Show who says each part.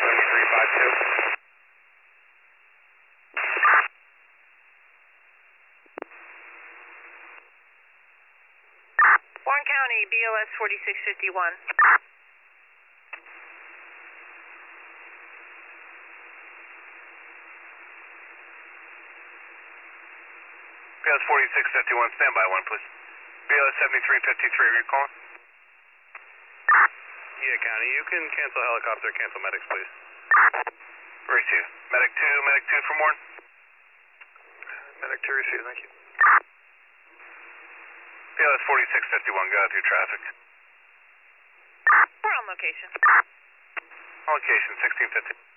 Speaker 1: 7352.
Speaker 2: Warren County, BOS 4651.
Speaker 1: BOS 4651, standby 1, please. BOS 7353, are you calling?
Speaker 3: Yeah, County, you can cancel helicopter, cancel medics, please.
Speaker 1: Receive. Medic 2 for Warren.
Speaker 3: Medic 2 receive, thank you.
Speaker 1: BOS 4651, go through traffic.
Speaker 2: We're on location.
Speaker 1: Location 1650.